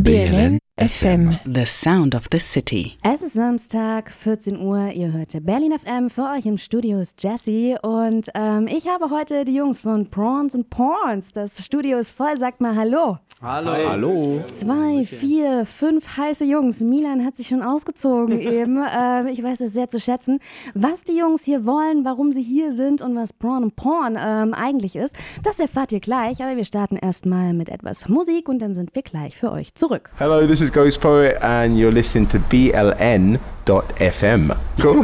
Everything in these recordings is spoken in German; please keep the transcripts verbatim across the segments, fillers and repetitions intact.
B L N F M. The Sound of the City. Es ist Samstag, vierzehn Uhr, ihr hört Berlin F M, für euch im Studio ist Jessie und ähm, ich habe heute die Jungs von Prawns and Porns. Das Studio ist voll, sagt mal Hallo. Hallo. Hallo. Zwei, vier, fünf heiße Jungs. Milan hat sich schon ausgezogen eben. Ähm, ich weiß das sehr zu schätzen. Was die Jungs hier wollen, warum sie hier sind und was Prawn and Porn ähm, eigentlich ist, das erfahrt ihr gleich. Aber wir starten erstmal mit etwas Musik und dann sind wir gleich für euch zurück. Hello, this is Ghost Poet and you're listening to B L N dot F M. Cool.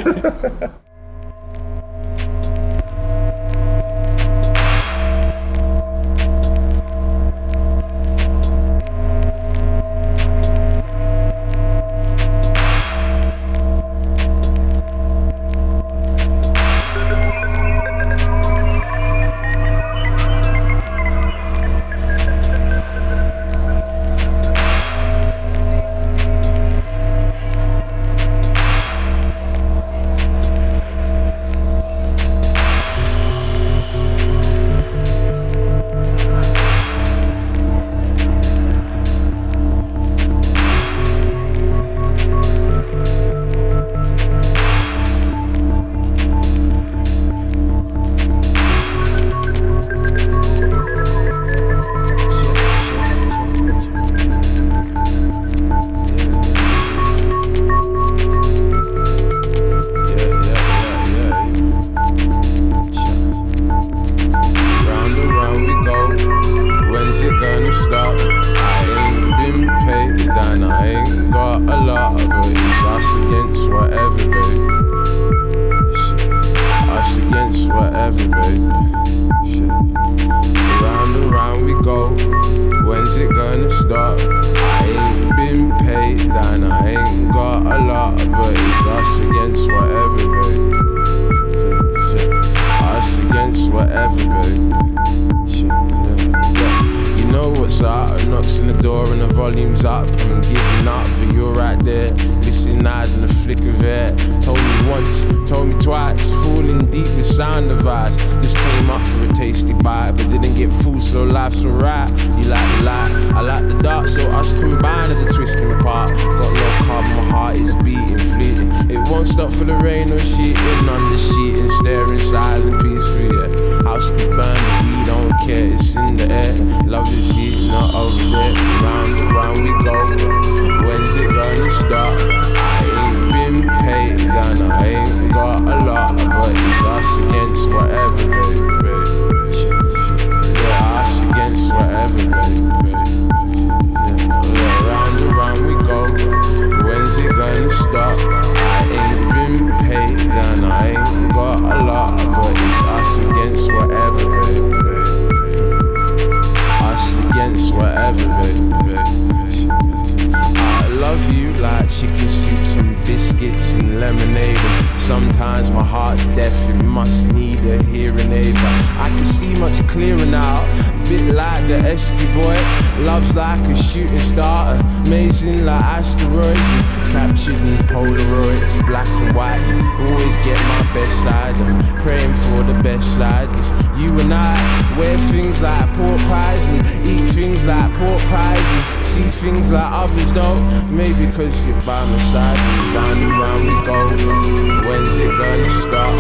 Cause you're by my side, round and round we go. When's it gonna stop?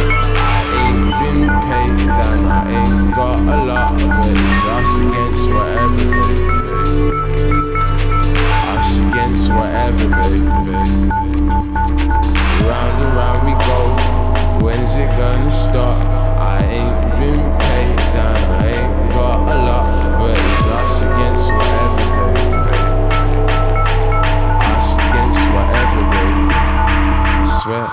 I ain't been paid down, I ain't got a lot, but it's us against whatever, baby. Us against whatever, baby. Round and round we go. When's it gonna stop? I ain't been paid down, I ain't got a lot, but it's us against whatever, baby. Whatever, baby, I swear.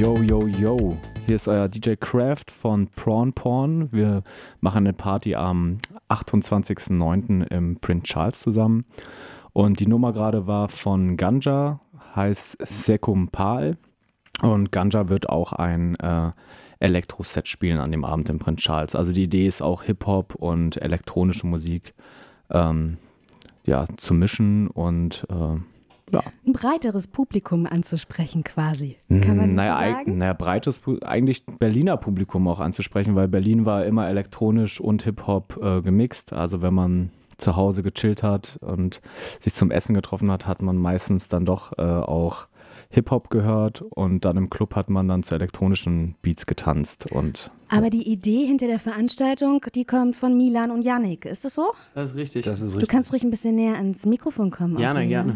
Yo, yo, yo. Hier ist euer D J Craft von Prawn Porn. Wir machen eine Party am achtundzwanzigsten neunten im Prince Charles zusammen. Und die Nummer gerade war von Ganja, heißt Sekumpal. Und Ganja wird auch ein äh, Elektro-Set spielen an dem Abend im Prince Charles. Also die Idee ist auch Hip-Hop und elektronische Musik ähm, ja, zu mischen und äh, ja. Ein breiteres Publikum anzusprechen quasi, kann man naja, so sagen? eig- naja, breites, Pu- eigentlich Berliner Publikum auch anzusprechen, weil Berlin war immer elektronisch und Hip-Hop äh, gemixt. Also wenn man zu Hause gechillt hat und sich zum Essen getroffen hat, hat man meistens dann doch äh, auch Hip-Hop gehört und dann im Club hat man dann zu elektronischen Beats getanzt. Und Aber die Idee hinter der Veranstaltung, die kommt von Milan und Yannick, ist das so? Das ist richtig. das ist Du richtig. kannst ruhig ein bisschen näher ans Mikrofon kommen. Gerne, auch, gerne.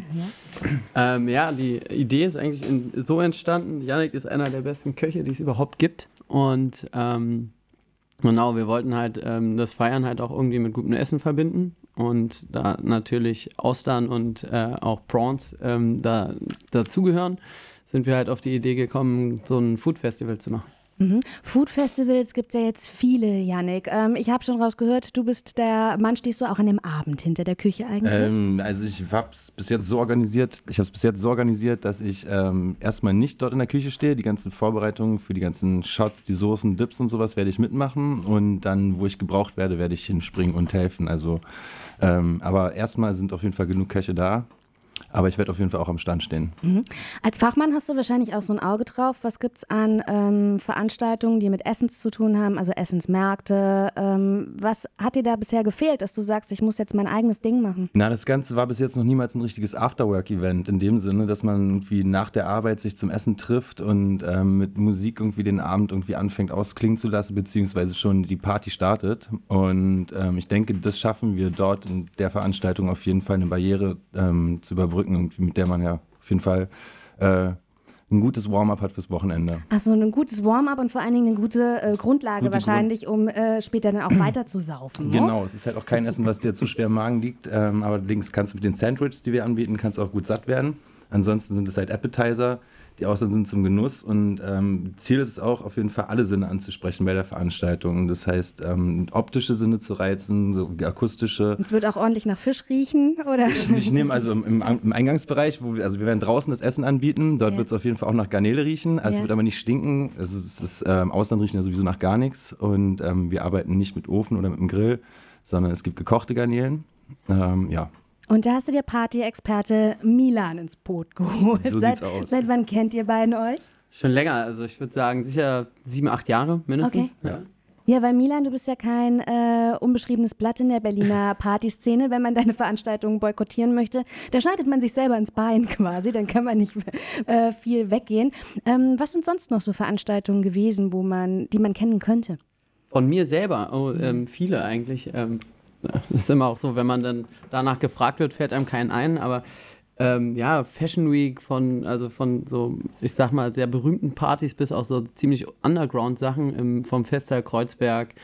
Ja? Ähm, ja, die Idee ist eigentlich in, so entstanden. Yannick ist einer der besten Köche, die es überhaupt gibt. Und ähm, genau, wir wollten halt ähm, das Feiern halt auch irgendwie mit gutem Essen verbinden. Und da natürlich Austern und äh, auch Prawns ähm, da, dazugehören, sind wir halt auf die Idee gekommen, so ein Food-Festival zu machen. Mhm. Food-Festivals gibt es ja jetzt viele, Yannick. Ähm, ich habe schon rausgehört, du bist der Mann, stehst du auch an dem Abend hinter der Küche eigentlich? Ähm, also ich habe es bis jetzt so organisiert, ich habe es bis jetzt so organisiert, dass ich ähm, erstmal nicht dort in der Küche stehe. Die ganzen Vorbereitungen für die ganzen Shots, die Soßen, Dips und sowas werde ich mitmachen und dann, wo ich gebraucht werde, werde ich hinspringen und helfen. Also, ähm, aber erstmal sind auf jeden Fall genug Köche da. Aber ich werde auf jeden Fall auch am Stand stehen. Mhm. Als Fachmann hast du wahrscheinlich auch so ein Auge drauf. Was gibt es an ähm, Veranstaltungen, die mit Essens zu tun haben, also Essensmärkte? Ähm, was hat dir da bisher gefehlt, dass du sagst, ich muss jetzt mein eigenes Ding machen? Na, das Ganze war bis jetzt noch niemals ein richtiges Afterwork-Event in dem Sinne, dass man irgendwie nach der Arbeit sich zum Essen trifft und ähm, mit Musik irgendwie den Abend irgendwie anfängt ausklingen zu lassen, beziehungsweise schon die Party startet. Und ähm, ich denke, das schaffen wir dort in der Veranstaltung auf jeden Fall eine Barriere ähm, zu überbrücken, mit der man ja auf jeden Fall äh, ein gutes Warm-up hat fürs Wochenende. Achso, ein gutes Warm-up und vor allen Dingen eine gute äh, Grundlage Gute wahrscheinlich, um äh, später dann auch weiter zu saufen. Ne? Genau, es ist halt auch kein Essen, was dir zu schwer im Magen liegt, ähm, allerdings kannst du mit den Sandwiches, die wir anbieten, kannst du auch gut satt werden. Ansonsten sind es halt Appetizer, die außer sind zum Genuss und ähm, Ziel ist es auch, auf jeden Fall alle Sinne anzusprechen bei der Veranstaltung. Das heißt, ähm, optische Sinne zu reizen, so akustische. Und es wird auch ordentlich nach Fisch riechen, oder? Ich nehme also im, im, im Eingangsbereich, wo wir, also wir werden draußen das Essen anbieten, dort Ja. wird es auf jeden Fall auch nach Garnele riechen, also Ja. es wird aber nicht stinken, also es ist, ähm, Austern riechen ja sowieso nach gar nichts und ähm, wir arbeiten nicht mit Ofen oder mit dem Grill, sondern es gibt gekochte Garnelen, ähm, ja. Und da hast du dir Party-Experte Milan ins Boot geholt. So seit, sieht's aus. Seit wann kennt ihr beiden euch? Schon länger, also ich würde sagen sicher sieben, acht Jahre mindestens. Okay. Ja. Ja, weil Milan, du bist ja kein äh, unbeschriebenes Blatt in der Berliner Partyszene. Wenn man deine Veranstaltungen boykottieren möchte, da schneidet man sich selber ins Bein quasi, dann kann man nicht äh, viel weggehen. Ähm, was sind sonst noch so Veranstaltungen gewesen, wo man, die man kennen könnte? Von mir selber, oh, ähm, viele eigentlich. Ähm, ist immer auch so, wenn man dann danach gefragt wird, fällt einem keinen ein, aber ähm, ja, Fashion Week von, also von so, ich sag mal, sehr berühmten Partys bis auch so ziemlich Underground-Sachen im, vom Festsaal Kreuzberg.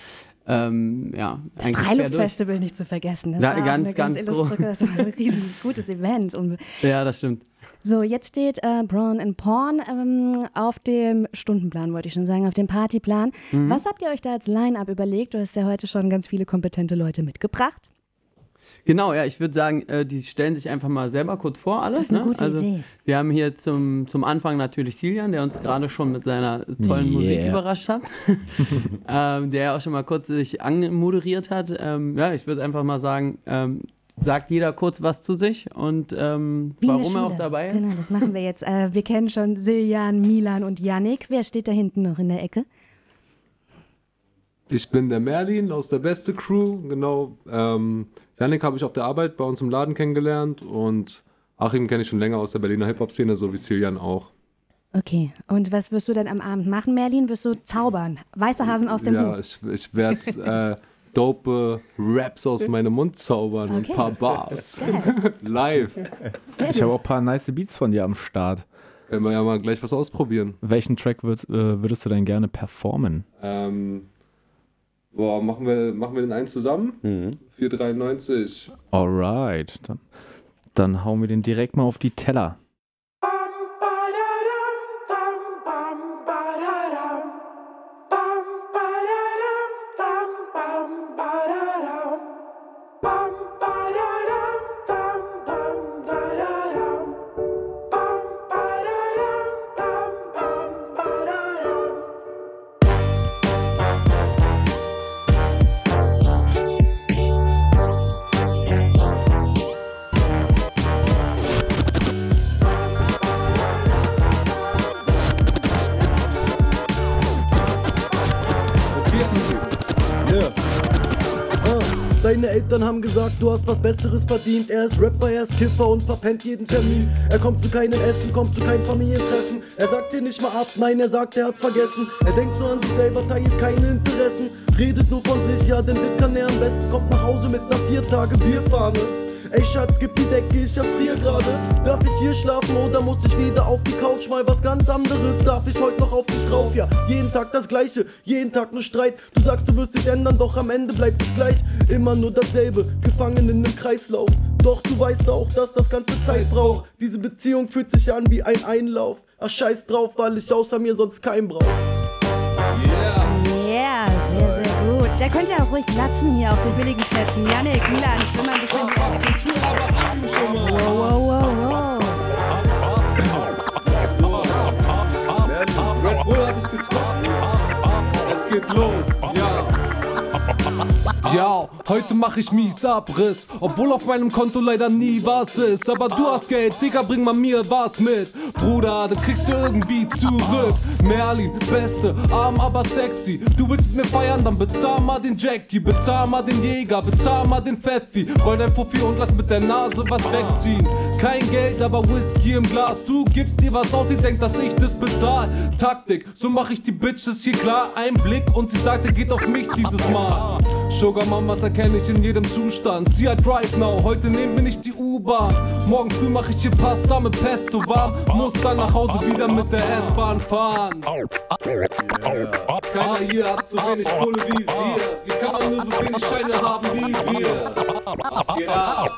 Ähm, ja, Das eigentlich quer Freiluftfestival nicht zu vergessen. Das Ja, war auch ganz, eine ganz, ganz illustre, groß. das war ein riesen gutes Event. Und durch. Ja, das stimmt. so, jetzt steht äh, Prawn and Porn ähm, auf dem Stundenplan, wollte ich schon sagen, auf dem Partyplan. Mhm. Was habt ihr euch da als Line-Up überlegt? Du hast ja heute schon ganz viele kompetente Leute mitgebracht. Genau, ja, ich würde sagen, äh, die stellen sich einfach mal selber kurz vor, alles. Das ist eine ne? gute also, Idee. Wir haben hier zum, zum Anfang natürlich Siljan, der uns gerade schon mit seiner tollen Yeah. Musik überrascht hat. ähm, der ja auch schon mal kurz sich anmoderiert hat. Ähm, ja, ich würde einfach mal sagen, ähm, sagt jeder kurz was zu sich und ähm, Wie in der warum er Schule. auch dabei ist. Genau, das machen wir jetzt. Äh, wir kennen schon Siljan, Milan und Yannick. Wer steht da hinten noch in der Ecke? Ich bin der Merlin aus der Beste Crew, genau. Ähm, Yannick habe ich auf der Arbeit bei uns im Laden kennengelernt und Achim kenne ich schon länger aus der Berliner Hip-Hop-Szene, so wie Siljan auch. Okay, und was wirst du dann am Abend machen, Merlin? Wirst du zaubern? Weiße Hasen aus dem Ja, Hut? ich, ich werde äh, dope Raps aus meinem Mund zaubern und Okay. ein paar Bars. Geil. Live. Ich habe auch ein paar nice Beats von dir am Start. Können wir ja mal gleich was ausprobieren. Welchen Track würd, äh, würdest du denn gerne performen? Ähm, boah, machen wir, machen wir den einen zusammen? Mhm. vier dreiundneunzig. Alright, dann, dann hauen wir den direkt mal auf die Teller. Bam, ba, da, dam, bam, bam, ba. Seine Eltern haben gesagt, du hast was Besseres verdient. Er ist Rapper, er ist Kiffer und verpennt jeden Termin. Er kommt zu keinem Essen, kommt zu keinem Familientreffen. Er sagt dir nicht mal ab, nein, er sagt, er hat's vergessen. Er denkt nur an sich selber, teilt keine Interessen. Redet nur von sich, ja, denn das kann er am besten. Kommt nach Hause mit einer vier Tage Bierfahne. Ey Schatz, gib die Decke, ich erfrier gerade. Darf ich hier schlafen oder muss ich wieder auf die Couch? Mal was ganz anderes, darf ich heute noch auf dich drauf? Ja, jeden Tag das Gleiche, jeden Tag nur Streit. Du sagst, du wirst dich ändern, doch am Ende bleibt es gleich. Immer nur dasselbe, gefangen in einem Kreislauf. Doch du weißt auch, dass das ganze Zeit braucht. Diese Beziehung fühlt sich an wie ein Einlauf. Ach scheiß drauf, weil ich außer mir sonst keinen brauch. Yeah. Yeah, sehr, sehr gut. Da könnt ihr auch ruhig klatschen hier auf den billigen Plätzen. Janik, Milan, ich will mal ein bisschen... Wow, wow, wow, wow. Red Bull hab ich getroffen. Es geht los, ja. Ja, heute mach ich mies Abriss, obwohl auf meinem Konto leider nie was ist. Aber du hast Geld, Digga, bring mal mir was mit. Bruder, das kriegst du irgendwie zurück. Merlin, Beste, arm aber sexy. Du willst mit mir feiern, dann bezahl mal den Jackie. Bezahl mal den Jäger, bezahl mal den Pfeffi. Roll dein Fuffi und lass mit der Nase was wegziehen. Kein Geld, aber Whisky im Glas. Du gibst ihr was aus, sie denkt, dass ich das bezahl. Taktik, so mach ich die Bitches hier klar. Ein Blick und sie sagt, er geht auf mich dieses Mal. Sugar Mamas erkenne ich in jedem Zustand. Sie hat Drive Now, heute nehmen wir nicht die U-Bahn. Morgen früh mach ich hier Pasta mit Pesto warm. Muss dann nach Hause wieder mit der S-Bahn fahren. Yeah. Keiner hier hat so wenig Kohle wie wir. Wie kann man nur so wenig Scheine haben wie wir? Was geht ab?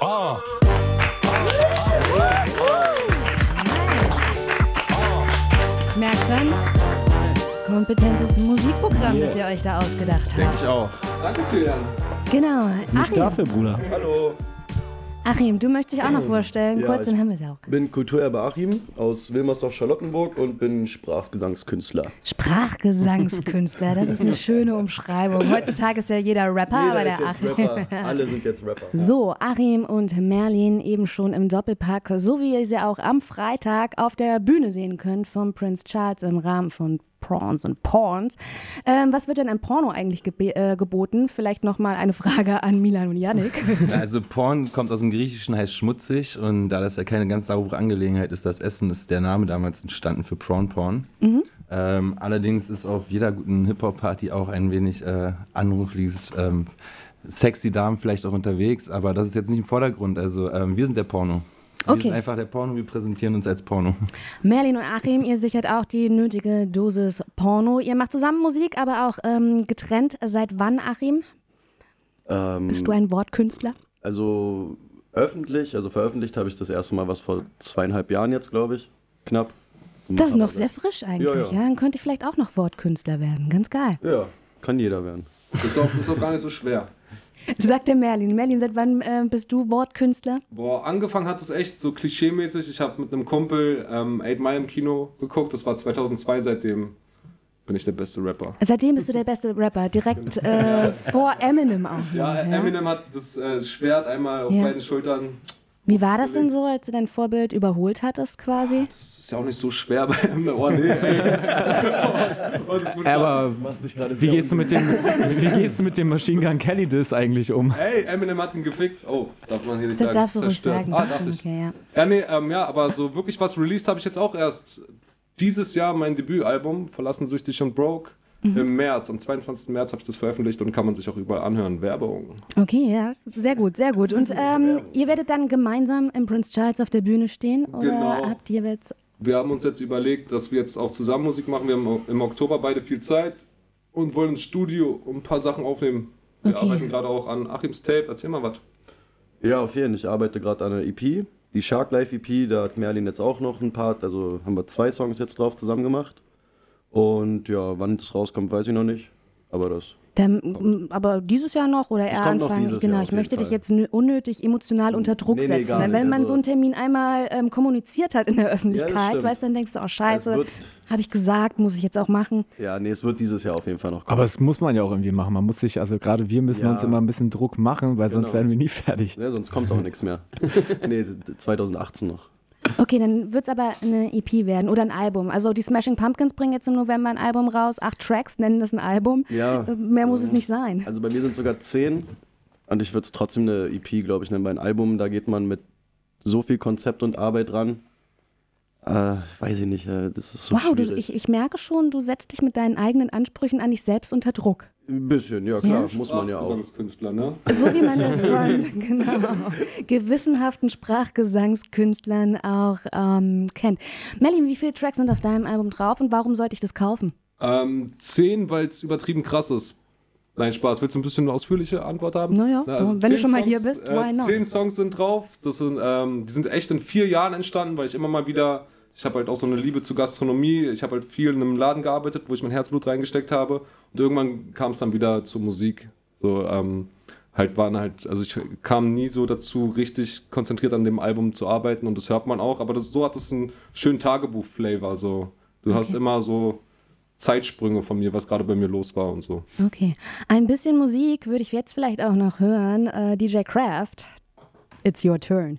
Merkt schon? Kompetentes Musikprogramm, yeah, das ihr euch da ausgedacht habt. Denke ich auch. Danke, Julian. Genau. Nicht Achim. dafür, Bruder. Hallo. Achim, du möchtest dich auch noch vorstellen. Ja, Kurz, dann haben wir es auch. Ich bin Kulturerbe Achim aus Wilmersdorf-Charlottenburg und bin Sprachgesangskünstler. Sprachgesangskünstler, das ist eine schöne Umschreibung. Heutzutage ist ja jeder Rapper, jeder aber der ist jetzt Achim. Rapper. Alle sind jetzt Rapper. So, Achim und Merlin eben schon im Doppelpack, so wie ihr sie auch am Freitag auf der Bühne sehen könnt vom Prince Charles im Rahmen von Prawns und Porns. Ähm, was wird denn an Porno eigentlich geb- äh, geboten? Vielleicht nochmal eine Frage an Milan und Yannick. Also Porn kommt aus dem Griechischen, heißt schmutzig, und da das ja keine ganz saubere Angelegenheit ist, das Essen, ist der Name damals entstanden für Prawn Porn. Mhm. Ähm, allerdings ist auf jeder guten Hip-Hop-Party auch ein wenig äh, anrüchliches, ähm, sexy Damen vielleicht auch unterwegs, aber das ist jetzt nicht im Vordergrund. Also ähm, wir sind der Porno. Wir Okay. sind einfach der Porno, wir präsentieren uns als Porno. Merlin und Achim, ihr sichert auch die nötige Dosis Porno. Ihr macht zusammen Musik, aber auch ähm, getrennt. Seit wann, Achim? Ähm, Bist du ein Wortkünstler? Also öffentlich, also veröffentlicht habe ich das erste Mal was vor zweieinhalb Jahren jetzt, glaube ich. Knapp. Das ist noch sehr frisch eigentlich. Ja, Ja, ja. Dann könnte ich vielleicht auch noch Wortkünstler werden. Ganz geil. Ja, kann jeder werden. Ist auch, ist auch gar nicht so schwer. Sagt der Merlin. Merlin, seit wann äh, bist du Wortkünstler? Boah, angefangen hat es echt so klischeemäßig. Ich habe mit einem Kumpel ähm, Eight Mile im Kino geguckt. Das war zweitausendzwei, seitdem bin ich der beste Rapper. Seitdem bist du der beste Rapper. Direkt äh, vor Eminem auch. Ja, noch, Eminem hat das äh, Schwert einmal auf Ja. beiden Schultern. Wie war das denn so, als du dein Vorbild überholt hattest quasi? Das ist ja auch nicht so schwer bei Eminem. Oh nee, ey. Und es wird Aber wie gehst, du mit dem, wie gehst du mit dem Machine Gun Kelly Diss eigentlich um? Ey, Eminem hat ihn gefickt. Oh, darf man hier nicht Das sagen. darfst du ruhig Zerstört. sagen. Ah, Das ist darf schon ich. okay, ja. Ja, nee, ähm, ja, aber so wirklich was released habe ich jetzt auch erst dieses Jahr, mein Debütalbum, Verlassen, Süchtig und Broke. Mhm. Im März, am zweiundzwanzigsten März habe ich das veröffentlicht und kann man sich auch überall anhören. Werbung. Okay, ja, sehr gut, sehr gut. Und ähm, ihr werdet dann gemeinsam im Prince Charles auf der Bühne stehen? Oder Genau. habt ihr jetzt... Wir haben uns jetzt überlegt, dass wir jetzt auch zusammen Musik machen. Wir haben im Oktober beide viel Zeit und wollen ins Studio und ein paar Sachen aufnehmen. Wir Okay. arbeiten gerade auch an Achims Tape. Erzähl mal was. Ja, auf jeden Fall. Ich arbeite gerade an einer E P. Die Shark Life E P, da hat Merlin jetzt auch noch einen Part. Also haben wir zwei Songs jetzt drauf zusammen gemacht. Und ja, wann es rauskommt, weiß ich noch nicht. Aber das. Dann, m, aber dieses Jahr noch oder eher kommt noch Anfang? dieses Genau, Jahr ich auf möchte jeden dich Fall. jetzt nö- unnötig emotional unter Druck Nee, nee, setzen. gar Denn wenn nicht. man Also- so einen Termin einmal ähm, kommuniziert hat in der Öffentlichkeit, stimmt. weißt, dann denkst du, oh Es scheiße, wird, habe ich gesagt, muss ich jetzt auch machen. ja, nee, es wird dieses Jahr auf jeden Fall noch kommen. Aber das muss man ja auch irgendwie machen. Man muss sich, also gerade wir müssen Ja. uns immer ein bisschen Druck machen, weil sonst Genau. werden wir nie fertig. Ja, sonst kommt auch nichts mehr. Nee, zweitausendachtzehn noch. Okay, dann wird es aber eine E P werden oder ein Album. Also die Smashing Pumpkins bringen jetzt im November ein Album raus, acht Tracks, nennen das ein Album. Ja. Äh, Mehr muss es nicht sein. Also bei mir sind sogar zehn. Und ich würde es trotzdem eine E P, glaube ich, nennen. Bei einem Album, da geht man mit so viel Konzept und Arbeit ran. Äh, weiß ich nicht, äh, das ist so Wow, du, schwierig. ich, ich merke schon, du setzt dich mit deinen eigenen Ansprüchen an dich selbst unter Druck. Ein bisschen, ja klar, Ja? muss man ja auch. Sprachgesangskünstler, ne? So wie man das von genau, gewissenhaften Sprachgesangskünstlern auch ähm, kennt. Merlin, wie viele Tracks sind auf deinem Album drauf und warum sollte ich das kaufen? Ähm, zehn, weil es übertrieben krass ist. Nein, Spaß. Willst du ein bisschen eine ausführliche Antwort haben? Naja, Na, also wenn du zehn schon mal Songs, hier bist, why äh, not? Zehn Songs sind drauf. Das sind, ähm, die sind echt in vier Jahren entstanden, weil ich immer mal wieder, ich habe halt auch so eine Liebe zur Gastronomie. Ich habe halt viel in einem Laden gearbeitet, wo ich mein Herzblut reingesteckt habe. Und irgendwann kam es dann wieder zur Musik. So, ähm, halt waren halt, also ich kam nie so dazu, richtig konzentriert an dem Album zu arbeiten und das hört man auch. Aber das, so hat es einen schönen Tagebuch-Flavor. So. Du Okay. hast immer so Zeitsprünge von mir, was gerade bei mir los war und so. Okay, ein bisschen Musik würde ich jetzt vielleicht auch noch hören. Äh, D J Kraft, it's your turn.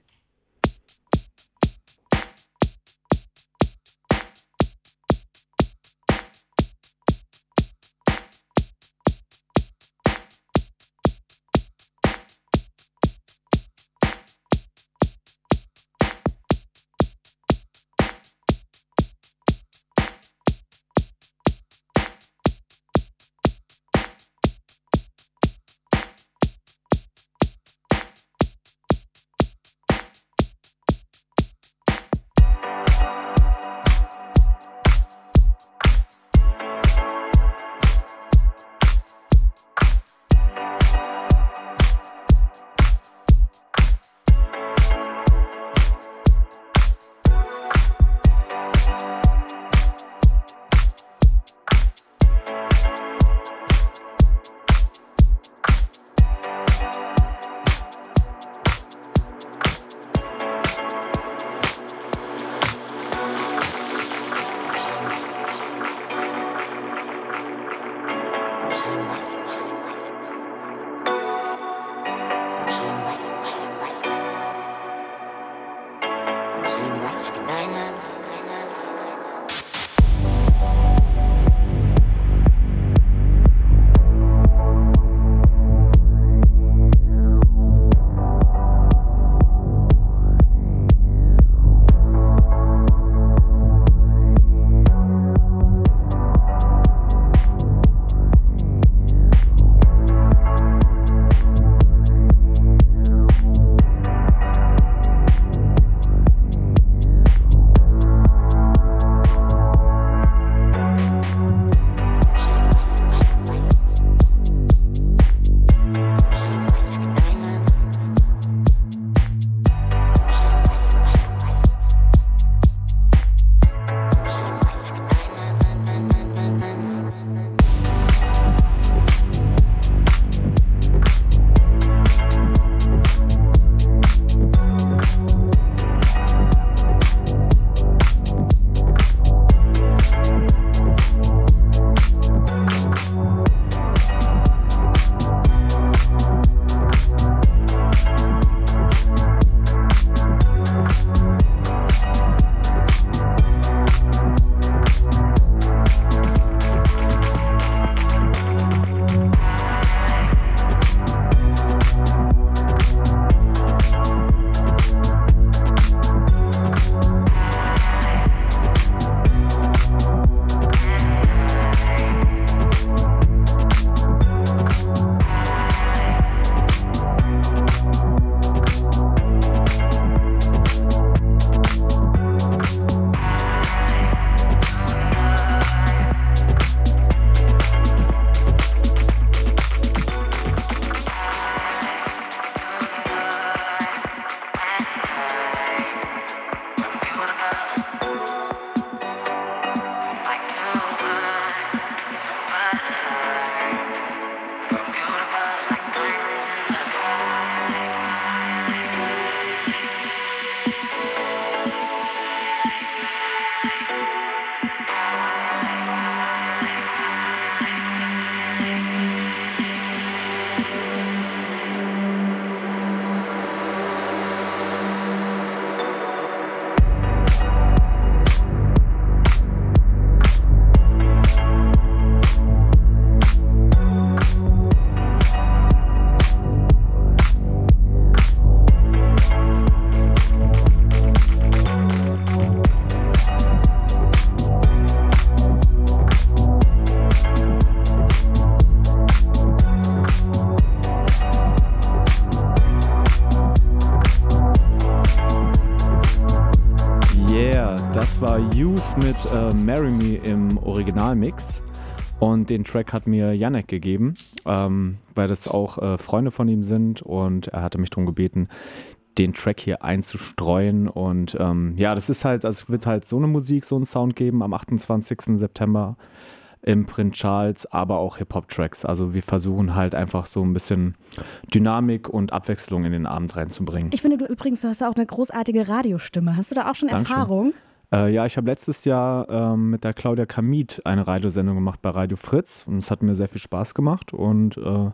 Das war Used mit äh, Marry Me im Originalmix. Und den Track hat mir Yannick gegeben, ähm, weil das auch äh, Freunde von ihm sind. Und er hatte mich darum gebeten, den Track hier einzustreuen. Und ähm, ja, das ist halt, also es wird halt so eine Musik, so einen Sound geben am achtundzwanzigsten September im Prinz Charles, aber auch Hip-Hop-Tracks. Also wir versuchen halt einfach so ein bisschen Dynamik und Abwechslung in den Abend reinzubringen. Ich finde, du übrigens, du hast auch eine großartige Radiostimme. Hast du da auch schon Dankeschön. Erfahrung? Äh, ja, ich habe letztes Jahr ähm, mit der Claudia Kamit eine Radiosendung gemacht bei Radio Fritz und es hat mir sehr viel Spaß gemacht und äh,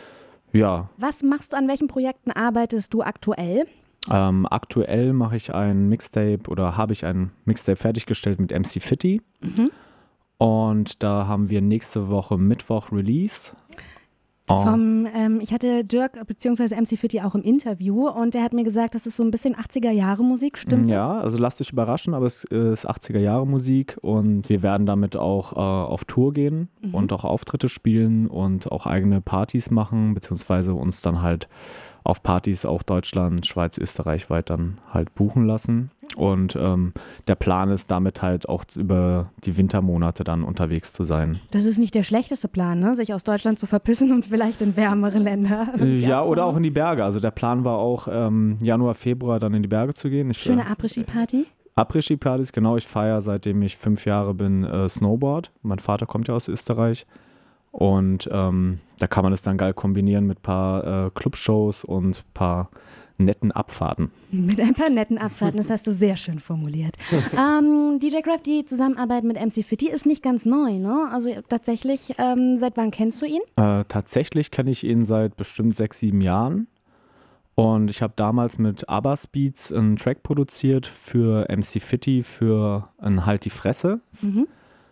ja. Was machst du, an welchen Projekten arbeitest du aktuell? Ähm, aktuell mache ich ein Mixtape oder habe ich ein Mixtape fertiggestellt mit M C Fitty. Mhm. Und da haben wir nächste Woche Mittwoch Release. Oh. Vom, ähm, ich hatte Dirk bzw. M C Fitty auch im Interview und der hat mir gesagt, das ist so ein bisschen achtziger-Jahre-Musik, stimmt das? Ja, also lasst euch überraschen, aber es ist achtziger-Jahre-Musik und wir werden damit auch äh, auf Tour gehen mhm. und auch Auftritte spielen und auch eigene Partys machen, beziehungsweise uns dann halt auf Partys auch Deutschland, Schweiz, Österreich weit dann halt buchen lassen. Und ähm, der Plan ist damit halt auch über die Wintermonate dann unterwegs zu sein. Das ist nicht der schlechteste Plan, ne? Sich aus Deutschland zu verpissen und vielleicht in wärmere Länder. Ja, oder auch in die Berge. Also der Plan war auch ähm, Januar, Februar dann in die Berge zu gehen. Ich, Schöne äh, Après-Ski-Party? Après-Ski-Partys, genau. Ich feiere, seitdem ich fünf Jahre bin, äh, Snowboard. Mein Vater kommt ja aus Österreich. Und ähm, da kann man das dann geil kombinieren mit ein paar äh, Clubshows und ein paar netten Abfahrten. Mit ein paar netten Abfahrten, das hast du sehr schön formuliert. ähm, D J Kraft, die Zusammenarbeit mit M C Fitty ist nicht ganz neu, ne? Also tatsächlich, ähm, seit wann kennst du ihn? Äh, tatsächlich kenne ich ihn seit bestimmt sechs, sieben Jahren. Und ich habe damals mit Abbas Beats einen Track produziert für M C Fitty für ein Halt die Fresse. Mhm.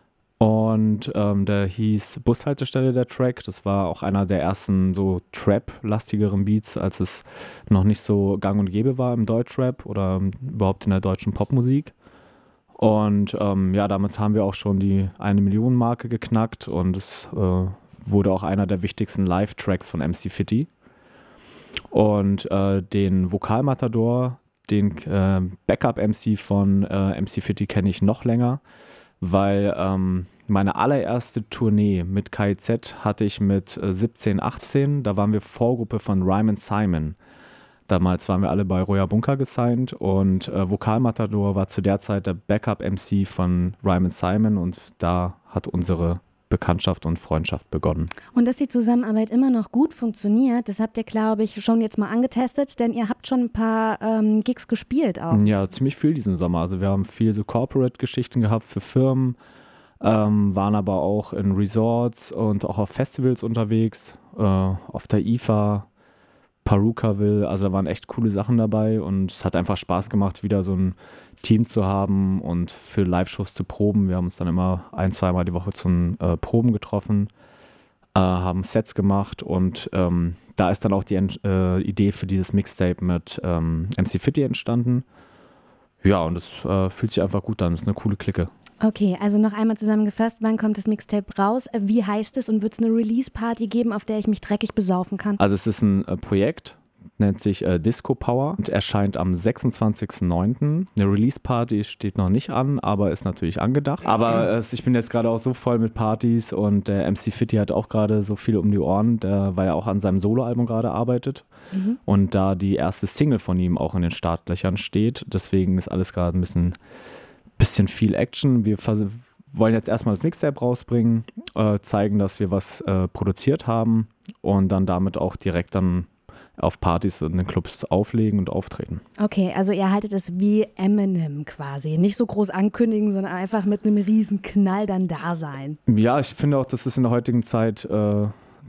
Und ähm, der hieß Bushaltestelle, der Track. Das war auch einer der ersten so Trap-lastigeren Beats, als es noch nicht so gang und gäbe war im Deutschrap oder überhaupt in der deutschen Popmusik. Und ähm, ja, damals haben wir auch schon die eine Million Marke geknackt und es äh, wurde auch einer der wichtigsten Live-Tracks von M C Fitty. Und äh, den Vokalmatador, den äh, Backup-M C von äh, M C Fitty kenne ich noch länger. Weil ähm, meine allererste Tournee mit K I Z hatte ich mit äh, siebzehn, achtzehn. Da waren wir Vorgruppe von Ryman Simon. Damals waren wir alle bei Roya Bunker gesigned und äh, Vokalmatador war zu der Zeit der Backup-M C von Ryman Simon und da hat unsere Bekanntschaft und Freundschaft begonnen. Und dass die Zusammenarbeit immer noch gut funktioniert, das habt ihr, glaube ich, schon jetzt mal angetestet, denn ihr habt schon ein paar ähm, Gigs gespielt auch. Ja, ziemlich viel diesen Sommer. Also wir haben viel so Corporate-Geschichten gehabt für Firmen, ähm, waren aber auch in Resorts und auch auf Festivals unterwegs, äh, auf der I F A, Perukaville, also da waren echt coole Sachen dabei und es hat einfach Spaß gemacht, wieder so ein Team zu haben und für Live-Shows zu proben. Wir haben uns dann immer ein-, zweimal die Woche zum äh, Proben getroffen, äh, haben Sets gemacht und ähm, da ist dann auch die äh, Idee für dieses Mixtape mit ähm, M C Fitty entstanden. Ja, und es äh, fühlt sich einfach gut an, das ist eine coole Clique. Okay, also noch einmal zusammengefasst, wann kommt das Mixtape raus? Wie heißt es und wird es eine Release-Party geben, auf der ich mich dreckig besaufen kann? Also es ist ein äh, Projekt, nennt sich äh, Disco Power und erscheint am sechsundzwanzigsten neunten Eine Release-Party steht noch nicht an, aber ist natürlich angedacht. Aber äh, ich bin jetzt gerade auch so voll mit Partys und der M C Fitty hat auch gerade so viel um die Ohren, der, weil er auch an seinem Soloalbum gerade arbeitet. Mhm. Und da die erste Single von ihm auch in den Startlöchern steht. Deswegen ist alles gerade ein bisschen, bisschen viel Action. Wir vers- wollen jetzt erstmal das Mixtape rausbringen, äh, zeigen, dass wir was äh, produziert haben und dann damit auch direkt dann auf Partys und in den Clubs auflegen und auftreten. Okay, also ihr haltet es wie Eminem quasi. Nicht so groß ankündigen, sondern einfach mit einem riesen Knall dann da sein. Ja, ich finde auch, dass es in der heutigen Zeit äh,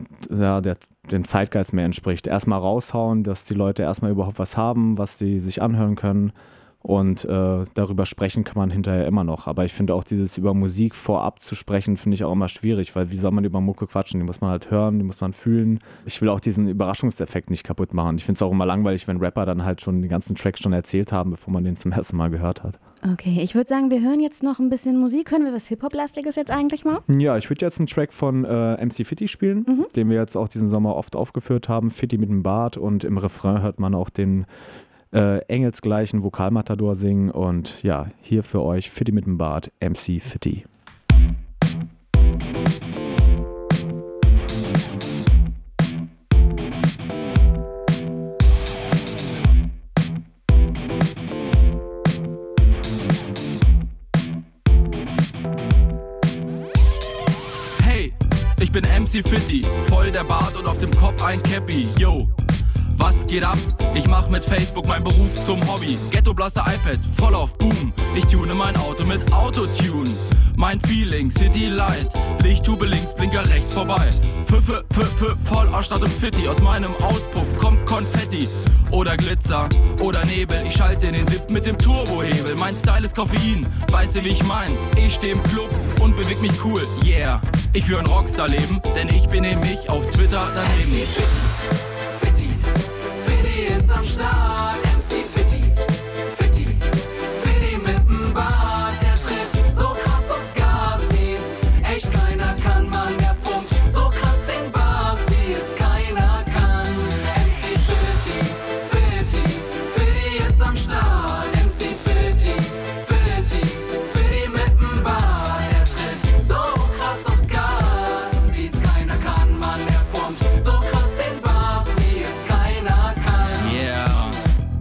ja, der, dem Zeitgeist mehr entspricht. Erstmal raushauen, dass die Leute erstmal überhaupt was haben, was sie sich anhören können. Und äh, darüber sprechen kann man hinterher immer noch. Aber ich finde auch dieses über Musik vorab zu sprechen, finde ich auch immer schwierig, weil wie soll man über Mucke quatschen? Die muss man halt hören, die muss man fühlen. Ich will auch diesen Überraschungseffekt nicht kaputt machen. Ich finde es auch immer langweilig, wenn Rapper dann halt schon die ganzen Tracks schon erzählt haben, bevor man den zum ersten Mal gehört hat. Okay, ich würde sagen, wir hören jetzt noch ein bisschen Musik. Hören wir was Hip-Hop-lastiges jetzt eigentlich mal? Ja, ich würde jetzt einen Track von äh, M C Fitty spielen, mhm. den wir jetzt auch diesen Sommer oft aufgeführt haben. Fitty mit dem Bart und im Refrain hört man auch den äh, engelsgleichen Vokalmatador singen. Und ja, hier für euch Fitti mit dem Bart, M C Fitti. Ich bin M C Fitti, voll der Bart und auf dem Kopf ein Cappy, yo. Was geht ab? Ich mach mit Facebook meinen Beruf zum Hobby. Ghetto Blaster iPad, voll auf Boom. Ich tune mein Auto mit Autotune. Mein Feeling, City Light. Lichttube links, Blinker rechts vorbei. Pfiffe, Pfiffe, voll Ausstattung Fitti. Aus meinem Auspuff kommt Konfetti. Oder Glitzer, oder Nebel. Ich schalte in den Sieb mit dem Turbohebel. Mein Style ist Koffein, weißt du wie ich mein? Ich steh im Club und beweg mich cool, yeah. Ich führ ein Rockstar-Leben, denn ich bin nämlich auf Twitter daneben. M C Fitti, Fitti, Fitti ist am Start. M C Fitti, Fitti, Fitti mit dem Bart. Der tritt so krass aufs Gas, wie es echt keiner kann. Mann, der pumpt so krass den Bass, wie es keiner kann. M C Fitti, Fitti, Fitti ist am Start. M C Fitti, Fitti, Fitti mit dem Bart. Der tritt so krass aufs Gas, wie es keiner kann. Mann, der pumpt so krass den Bass, wie es keiner kann. Yeah.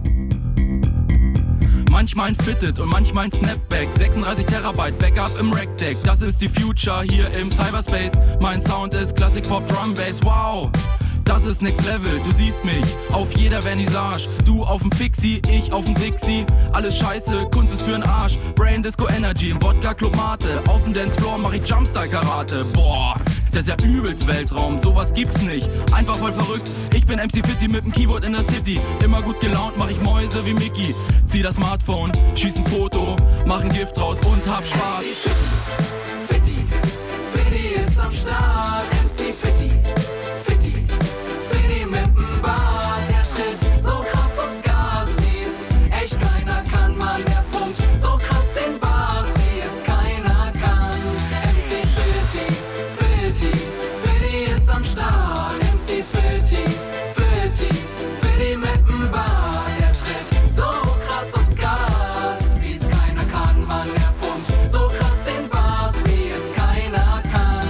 Manchmal ein Fitted und manchmal ein Snapback. sechsunddreißig Terabyte Backup im Rackdeck. Das ist die Future hier im Cyberspace. Mein Sound ist Classic Pop Drum Bass. Wow, das ist Next Level. Du siehst mich auf jeder Vernissage. Du auf dem Fixie, ich auf dem Dixie. Alles scheiße, Kunst ist für'n Arsch. Brain Disco Energy im Wodka Club Mate. Auf dem Dancefloor mach ich Jumpstyle Karate. Boah, das ist ja übelst Weltraum. Sowas gibt's nicht. Einfach voll verrückt. Ich bin M C Fitti mit dem Keyboard in der City. Immer gut gelaunt, mach ich Mäuse wie Mickey. Zieh das Smartphone, schieß ein Foto, mach ein Gift draus und hab Spaß. M C Fitti, Fitti, Fitti ist am Start. M C Fitti, Fitti, Fitti mit dem Bart. Der tritt so krass aufs Gas, wie es echt keiner kann. Mann, der pumpt so krass den Bass, wie es keiner kann. M C Fitti, Fitti, Fitti ist am Start. M C Fitti, Fitti, Fitti mit dem Bart. Der tritt so krass aufs Gas, wie es keiner kann. Mann, der pumpt so krass den Bass, wie es keiner kann.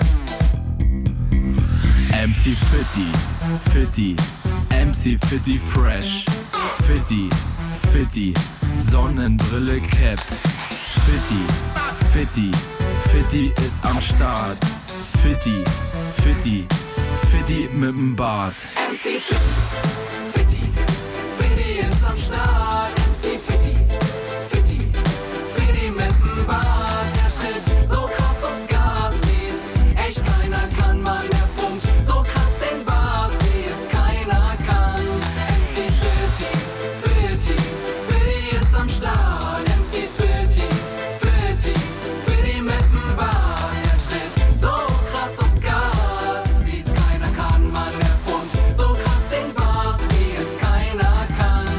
M C Fitti, Fitti, M C Fitti Fresh. Fitti, Fitti, Sonnenbrille Cap. Fitti, Fitti, Fitti ist am Start. Fitti, Fitti, Fitti mit dem Bart. M C Fitti, Fitti, Fitti ist am Start. M C Fitti, Fitti, Fitti mit dem Bart. Der tritt so krass aufs Gas, wie es echt keiner kann. Mann, der pumpt so krass den Bass, wie es keiner kann. M C Fitti, Fitti, Fitti ist am Start. M C Fitti, Fitti, Fitti mit dem Bart. Der tritt so krass aufs Gas, wie es keiner kann. Mann, der pumpt so krass den Bass, wie es keiner kann.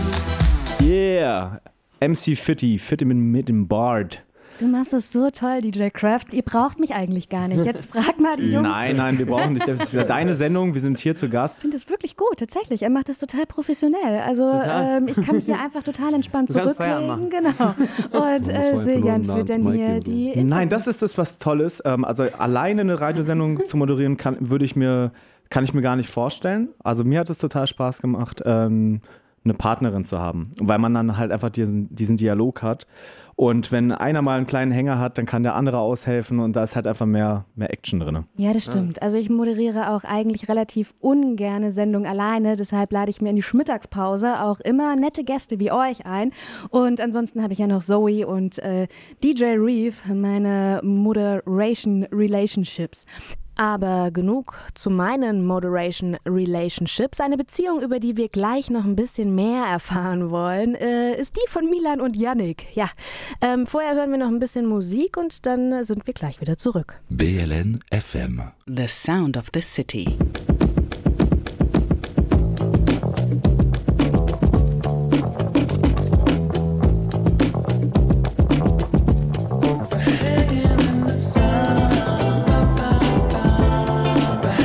Yeah, M C Fitti, Fitti mit, mit dem Bart. Du machst es so toll, D J Kraft. Ihr braucht mich eigentlich gar nicht. Jetzt frag mal die Jungs. Nein, nein, wir brauchen nicht. Das ist wieder deine Sendung. Wir sind hier zu Gast. Ich finde das wirklich gut, tatsächlich. Er macht das total professionell. Also ähm, ich kann mich hier einfach total entspannt zurücklegen. Genau. Und äh, Siljan führt dann hier die Intro. Nein, das ist das, was Tolles. Ähm, also alleine eine Radiosendung zu moderieren, kann, würde ich mir, kann ich mir gar nicht vorstellen. Also mir hat es total Spaß gemacht, ähm, eine Partnerin zu haben, weil man dann halt einfach diesen, diesen Dialog hat. Und wenn einer mal einen kleinen Hänger hat, dann kann der andere aushelfen und da ist halt einfach mehr, mehr Action drin. Ja, das stimmt. Also ich moderiere auch eigentlich relativ ungerne Sendungen alleine, deshalb lade ich mir in die Schmittagspause auch immer nette Gäste wie euch ein. Und ansonsten habe ich ja noch Zoe und äh, D J Reeve, meine Moderation Relationships. Aber genug zu meinen Moderation Relationships. Eine Beziehung, über die wir gleich noch ein bisschen mehr erfahren wollen, äh, ist die von Milan und Yannick. Ja, ähm, vorher hören wir noch ein bisschen Musik und dann sind wir gleich wieder zurück. B L N F M. The Sound of the City.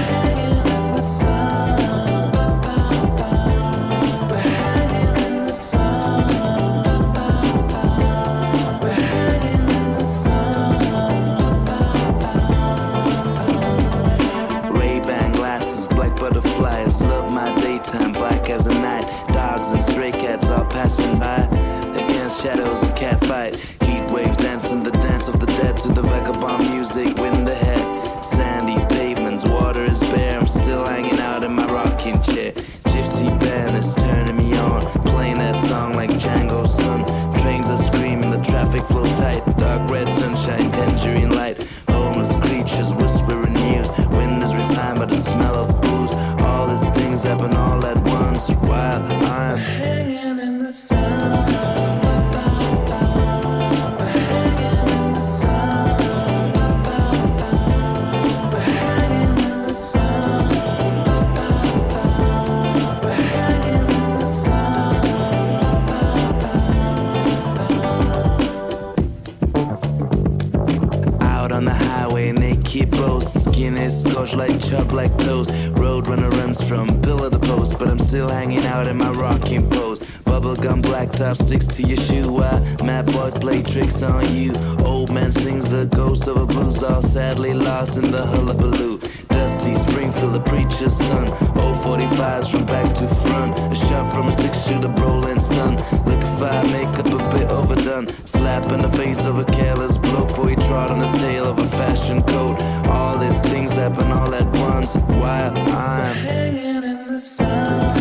Sun. catfight. Heat waves dancing the dance of the dead to the vagabond music. Wind ahead, sandy pavements, water is bare. I'm still hanging out in my rocking chair. Gypsy band is turning me on, playing that song like Django's son. Trains are screaming, the traffic flow tight. Dark red sunshine, tangerine light. Homeless creatures whispering news. Wind is refined by the smell of booze. All these things happen all at once while I'm hanging in the sun. Skin is scorched like chub like toast. Roadrunner runs from pillar to post, but I'm still hanging out in my rocking pose. Bubblegum blacktop sticks to your shoe while mad boys play tricks on you. Old man sings the ghost of a blues, all sadly lost in the hullabaloo. Dusty Springfield, the preacher's son. Old forty-fives from back to front. A shot from a six-shooter, rolling sun. Liquefied makeup a bit overdone. Slap in the face of a careless bloke before he trod on the tail of a fashion coat. All these things happen all at once while I'm hanging in the sun.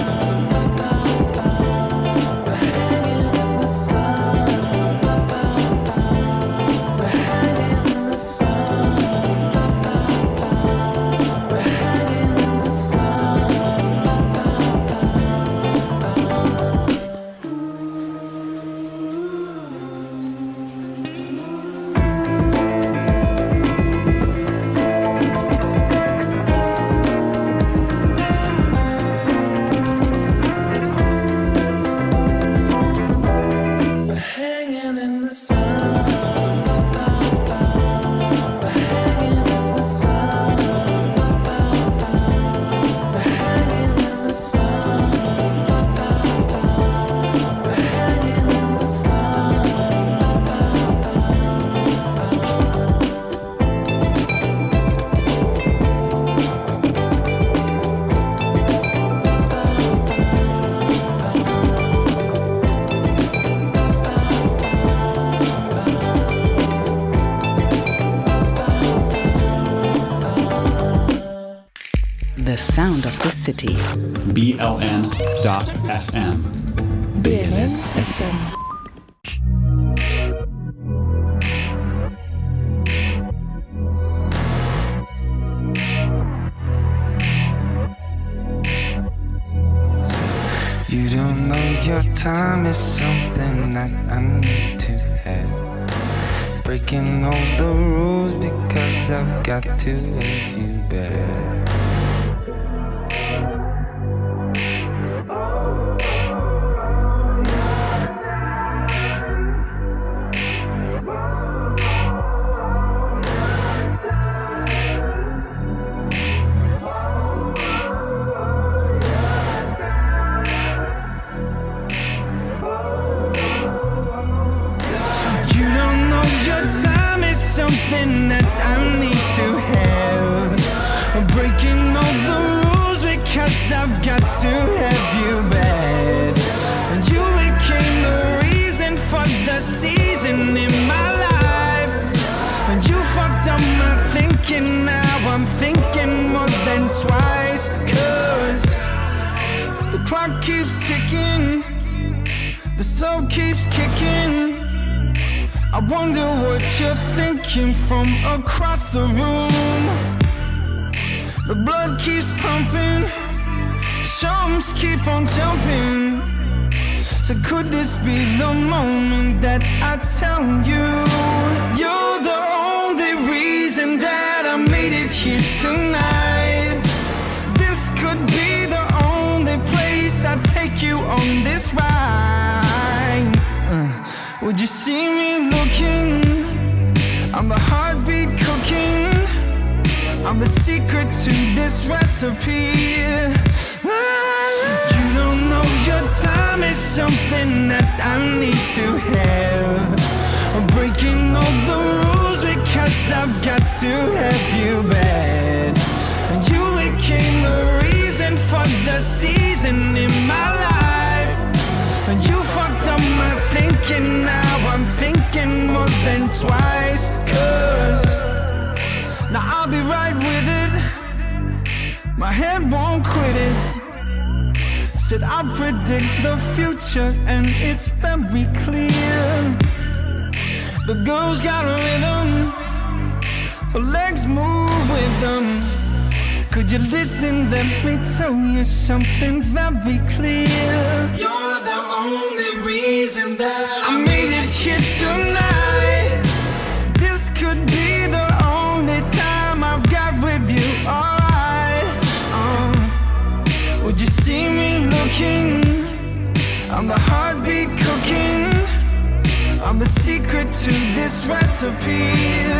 The sound of the city. B L N dot F M. B L N F M. You don't know your time is something that I need to have. Breaking all the rules because I've got to have you back. Something that I need to have. I'm breaking all the rules because I've got to have you bad. And you became the reason for the season in my life. And you fucked up my thinking, now I'm thinking more than twice. Cause the clock keeps ticking, the soul keeps kicking. I wonder what you're thinking from across the room. The blood keeps pumping, chumps keep on jumping. So could this be the moment that I tell you you're the only reason that I made it here tonight? This could be the only place I take you on this ride. uh. Would you see me looking? I'm the heartbeat cooking. I'm the secret to this recipe. You don't know your time is something that I need to have. I'm breaking all the rules because I've got to have you bad. And you became the reason for the season in my life. And you fucked up my thinking, now I'm thinking twice. Cause now I'll be right with it. My head won't quit it. Said I predict the future and it's very clear. The girl's got a rhythm, her legs move with them. Could you listen, let me tell you something very clear. You're the only reason that I made it here tonight. This could be the only time I've got with you, alright. uh, Would you see me looking? I'm the heartbeat cooking. I'm the secret to this recipe.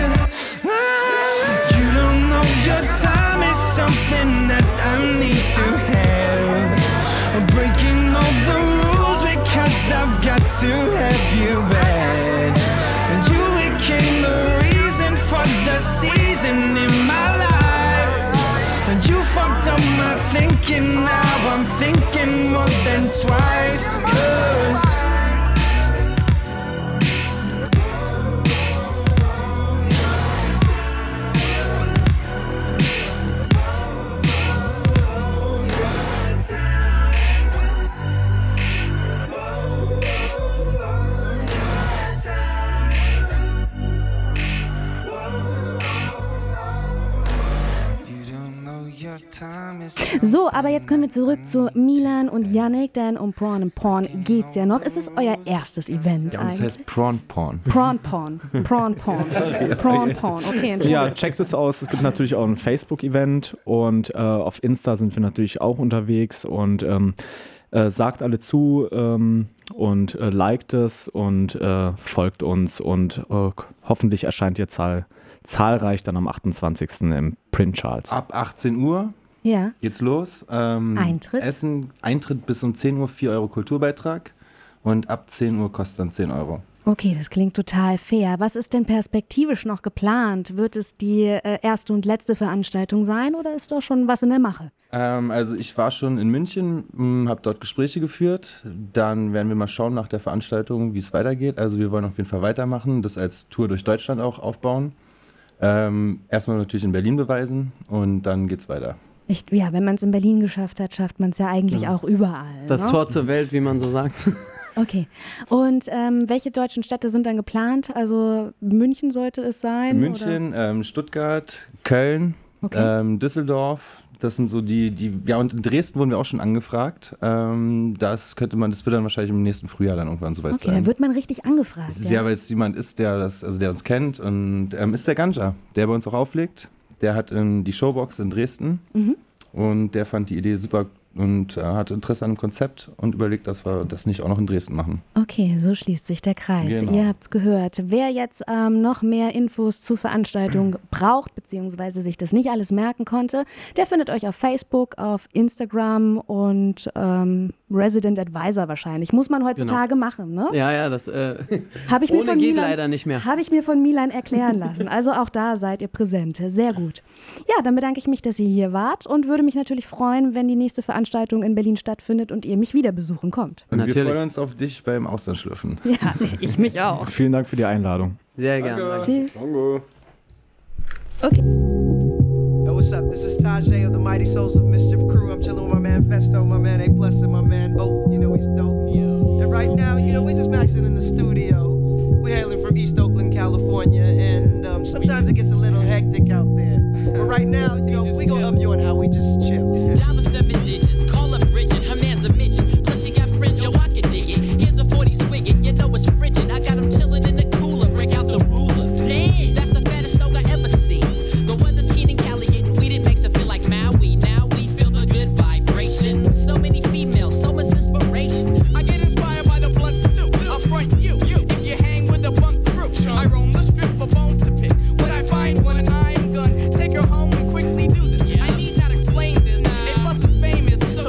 You don't know your time is something that I need to have. I'm breaking all the rules because I've got to have you bad. And you became the reason for the season in my life. And you fucked up my thinking, now I'm thinking more than twice. Cause So, aber jetzt kommen wir zurück zu Milan und Yannick, denn um Prawn and Porn geht's ja noch. Es ist euer erstes Event Ja, eigentlich. das heißt Prawn Porn. Prawn Porn. Prawn Porn. Prawn Porn. Okay, Entschuldigung. Ja, checkt es aus. Es gibt natürlich auch ein Facebook-Event und äh, auf Insta sind wir natürlich auch unterwegs und ähm, äh, sagt alle zu ähm, und äh, liked es und äh, folgt uns und äh, hoffentlich erscheint ihr Zahl, zahlreich dann am achtundzwanzigsten im Prince Charles. Ab achtzehn Uhr Ja. geht's los. Ähm, Eintritt? Essen, Eintritt bis um zehn Uhr, vier Euro Kulturbeitrag. Und ab zehn Uhr kostet dann zehn Euro. Okay, das klingt total fair. Was ist denn perspektivisch noch geplant? Wird es die äh, erste und letzte Veranstaltung sein oder ist da schon was in der Mache? Ähm, also ich war schon in München, habe dort Gespräche geführt. Dann werden wir mal schauen nach der Veranstaltung, wie es weitergeht. Also wir wollen auf jeden Fall weitermachen, das als Tour durch Deutschland auch aufbauen. Ähm, erstmal natürlich in Berlin beweisen und dann geht's weiter. Ich, ja, wenn man es in Berlin geschafft hat, schafft man es ja eigentlich Ja. auch überall. Das ne? Tor zur Welt, wie man so sagt. Okay. Und ähm, welche deutschen Städte sind dann geplant? Also München sollte es sein? München, ähm, Stuttgart, Köln, Okay. ähm, Düsseldorf. Das sind so die, die, ja, und in Dresden wurden wir auch schon angefragt. Ähm, das könnte man, das wird dann wahrscheinlich im nächsten Frühjahr dann irgendwann soweit Okay, sein. da wird man richtig angefragt. Das ist ja, weil es jemand ist, der das, also der uns kennt und ähm, ist der Ganja, der bei uns auch auflegt. Der hat ähm, die Showbox in Dresden Mhm. und der fand die Idee super und äh, hatte Interesse an dem Konzept und überlegt, dass wir das nicht auch noch in Dresden machen. Okay, so schließt sich der Kreis. Genau. Ihr habt's gehört. Wer jetzt ähm, noch mehr Infos zur Veranstaltung braucht, beziehungsweise sich das nicht alles merken konnte, der findet euch auf Facebook, auf Instagram und ähm, Resident Advisor wahrscheinlich. Muss man heutzutage machen, ne? Ja, ja, das äh, Hab ich mir ohne von geht Milan, leider nicht mehr. Habe ich mir von Milan erklären lassen. Also auch da seid ihr präsent. Sehr gut. Ja, dann bedanke ich mich, dass ihr hier wart und würde mich natürlich freuen, wenn die nächste Veranstaltung in Berlin stattfindet und ihr mich wieder besuchen kommt. Und wir freuen uns auf dich beim Auslandsschlüpfen. Ja, ich mich auch. Vielen Dank für die Einladung. Sehr gerne. Tschüss. Yo, what's up? This is Tajay of the Mighty Souls of Mischief crew. I'm chilling with my man Festo, my man A Plus, and my man Bo. You know he's dope. And right now, you know, we're just maxing in the studio. We're hailing from East Oakland, California, and um, sometimes it gets a little hectic out there. But right now, you know, we gonna up you on how we just chill. Dollar seven digits, call up Bridget, her man's a midget. Plus she got fringe, yo, I can dig it. Here's a forty swigget, you know it's frigid. I got him chillin' in the cooler, break out the ruler. Damn, that's the fattest dog I ever seen. The weather's keen in Cali, getting weeded makes it feel like Maui. Now we feel the good vibrations. So many females, so much inspiration. I get inspired by the blunts too. I'll front you, you. If you hang with the bunk crew, I roam the strip for bones to pick. When I find one, I'm gonna take her home and quickly do this. I need not explain this. A plus is famous, so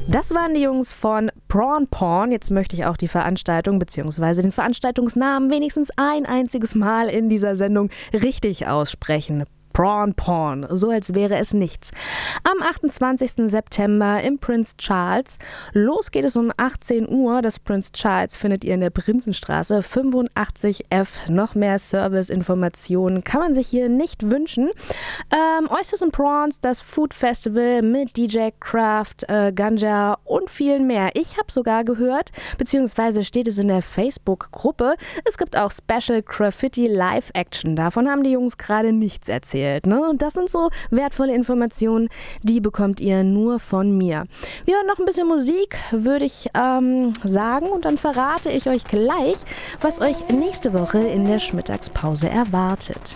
Das waren die Jungs von Prawn Porn. Jetzt möchte ich auch die Veranstaltung bzw. den Veranstaltungsnamen wenigstens ein einziges Mal in dieser Sendung richtig aussprechen. Prawn Porn, so als wäre es nichts. Am achtundzwanzigsten September im Prince Charles. Los geht es um achtzehn Uhr. Das Prince Charles findet ihr in der Prinzenstraße fünfundachtzig F. Noch mehr Serviceinformationen kann man sich hier nicht wünschen. Ähm, Oysters and Prawns, das Food Festival mit D J Craft, äh, Ganja und viel mehr. Ich habe sogar gehört, beziehungsweise steht es in der Facebook-Gruppe, es gibt auch Special Graffiti Live Action. Davon haben die Jungs gerade nichts erzählt. Ne? Und das sind so wertvolle Informationen, die bekommt ihr nur von mir. Wir hören noch ein bisschen Musik, würde ich ähm, sagen, und dann verrate ich euch gleich, was euch nächste Woche in der Schmittagspause erwartet.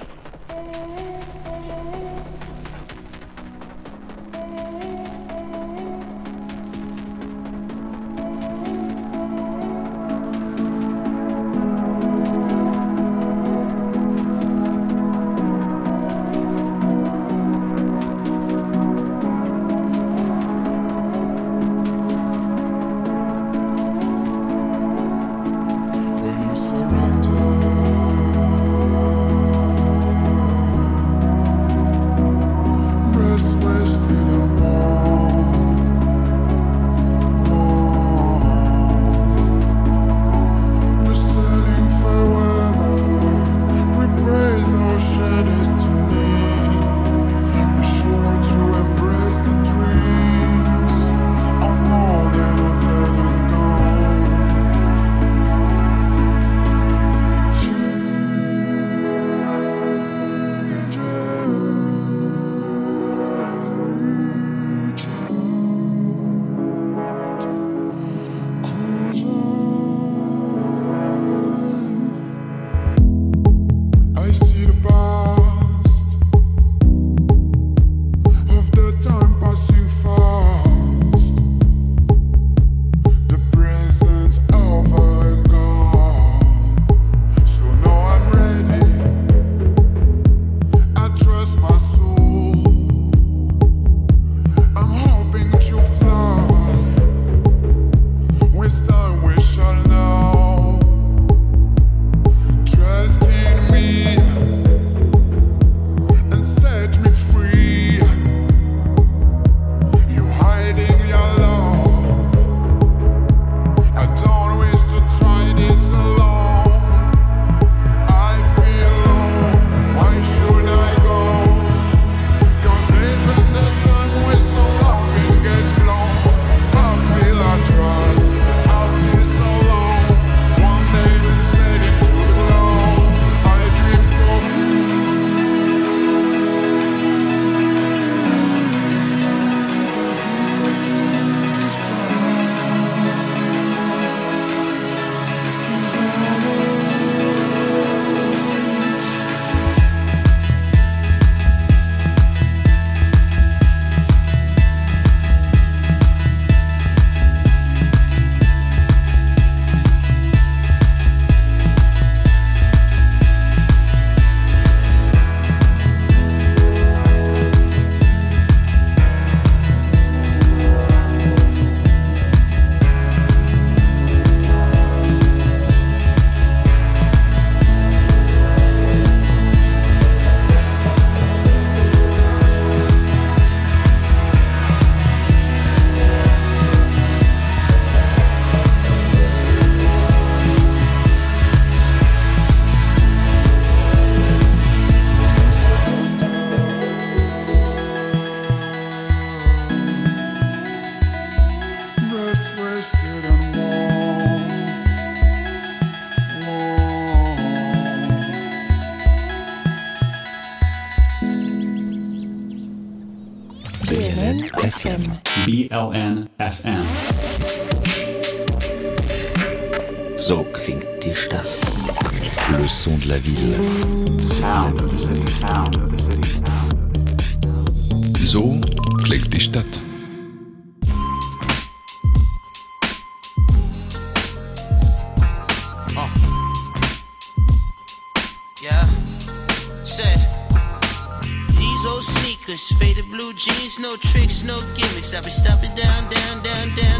B L N F M. So klingt die Stadt. Le son de la ville. Sound of the city. Sound of the city. So klingt die Stadt. Uh. Yeah. Say. These old sneakers, faded blue jeans, no tricks, no gimmicks. I be stomping down, down, down, down.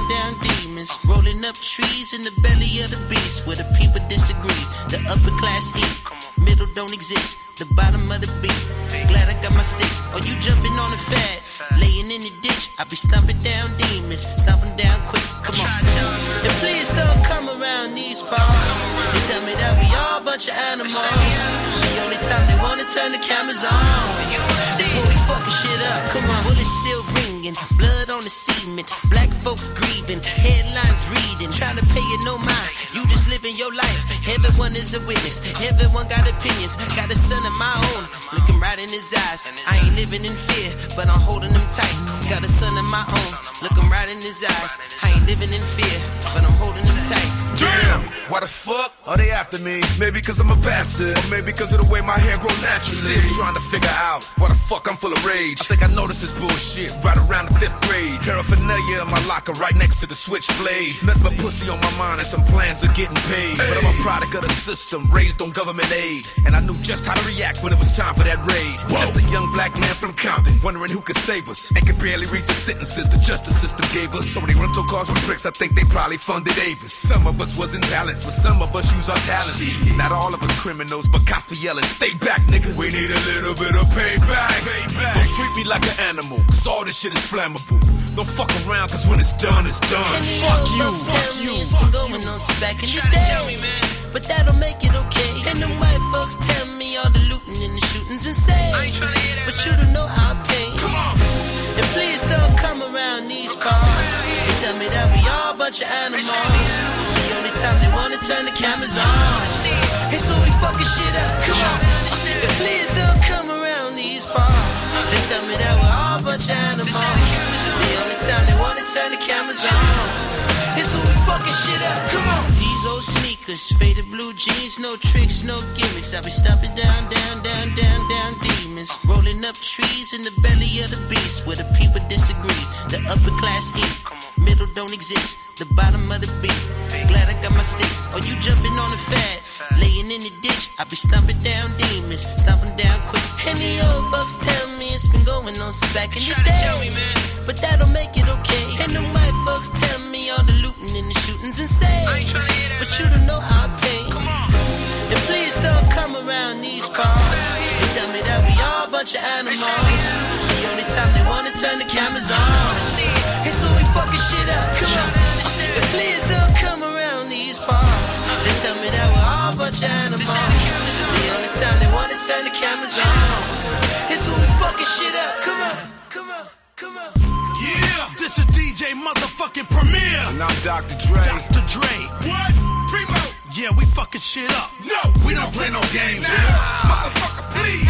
Rolling up trees in the belly of the beast where the people disagree. The upper class eat, middle don't exist, the bottom of the beat. Glad I got my sticks. Are you jumping on the fat? Laying in the ditch, I be stomping down demons, stomping down quick. Come on. And please don't come around these parts and tell me that we all a bunch of animals. The only time they wanna turn the cameras on is when we fucking shit up. Come on, bullets still ringing, blood on the cement, black folks grieving, headlines reading, trying to pay it no mind. You just living your life. Everyone is a witness. Everyone got opinions. Got a son of my own, looking right in his eyes. I ain't living in fear, but I'm holding him tight. Got a son of my own, looking right in his eyes. I ain't living in fear, but I'm holding him tight. Damn, why the fuck are they after me? Maybe cause I'm a bastard, or maybe cause of the way my hair grow naturally. Still trying to figure out why the fuck I'm full of rage. I think I noticed this bullshit right around the fifth grade. Paraphernalia in my locker right next to the switchblade. Nothing but pussy on my mind and some plans of getting paid. But I'm a product of the system, raised on government aid. And I knew just how to react when it was time for that raid. Whoa. Just a young black man from Compton, wondering who could save us, and could barely read the sentences the justice system gave us. So many rental cars with bricks, I think they probably funded Avis. Some of us wasn't balanced, but some of us use our talents. Not all of us criminals, but cops be yelling, stay back, nigga. We need a little bit of payback. payback. Don't treat me like an animal, cause all this shit is flammable. Don't fuck around, cause when it's done, it's done. And Fuck you, folks fuck tell you. me it's been going on since back in the day, but that'll make it okay. And the white folks tell me all the looting and the shootings insane, but you don't know our pain. Come on. And please don't come around these parts and tell me that we all a bunch of animals. The only time they wanna turn the cameras on is when we fucking shit up. Come on. And please don't come around these parts and tell me that we're all a bunch of animals. The only time they wanna turn the cameras on is when we fucking shit up. Come on. These old sneakers, faded blue jeans, no tricks, no gimmicks. I be stomping down, down, down, down, down demons. Rolling up trees in the belly of the beast where the people disagree. The upper class eat, middle don't exist, the bottom of the beat. Glad I got my sticks. Are you jumping on the fat? Laying in the ditch, I be stomping down demons, stomping down quick. And the old folks tell me it's been going on since back in the day, but that'll make it okay. And the white folks tell me all the looting and the shootings insane, but you don't know our pain. And please don't come around these parts and tell me that we all a bunch of animals. The only time they wanna turn the cameras on is when we fucking shit up. Come on. And please don't come around these parts and tell me that we're all a bunch of animals. The only time they wanna turn the cameras on is when we fucking shit up. Come on, come on, come on. Yeah, this is D J motherfucking Premier. And I'm Doctor Dre. Doctor Dre. What? Primo. Yeah, we fucking shit up. No, we don't play no games. Nah. Motherfucker, please.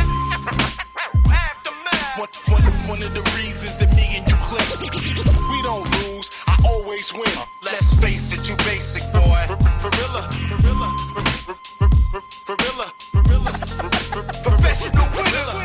one, one, one of the reasons that me and you click, we don't lose, I always win. Let's face it, you basic boy. For real, for real, for real, for real, professional winners.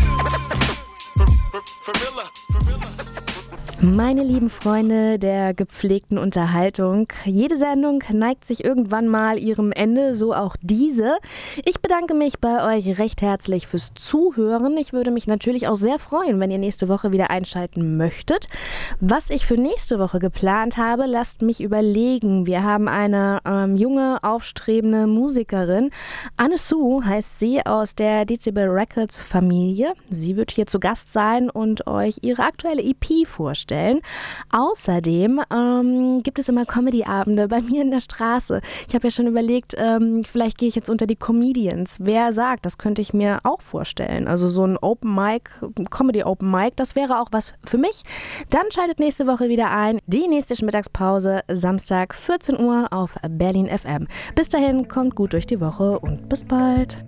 For real, for real. Meine lieben Freunde der gepflegten Unterhaltung, jede Sendung neigt sich irgendwann mal ihrem Ende, so auch diese. Ich bedanke mich bei euch recht herzlich fürs Zuhören. Ich würde mich natürlich auch sehr freuen, wenn ihr nächste Woche wieder einschalten möchtet. Was ich für nächste Woche geplant habe, lasst mich überlegen. Wir haben eine ähm, junge, aufstrebende Musikerin. Anne Sue heißt sie, aus der Dezibel Records Familie. Sie wird hier zu Gast sein und euch ihre aktuelle E P vorstellen. Außerdem ähm, gibt es immer Comedy-Abende bei mir in der Straße. Ich habe ja schon überlegt, ähm, vielleicht gehe ich jetzt unter die Comedians. Wer sagt, das könnte ich mir auch vorstellen. Also so ein Open Mic, Comedy-Open Mic, das wäre auch was für mich. Dann schaltet nächste Woche wieder ein. Die nächste Mittagspause, Samstag, vierzehn Uhr auf Berlin F M. Bis dahin, kommt gut durch die Woche und bis bald.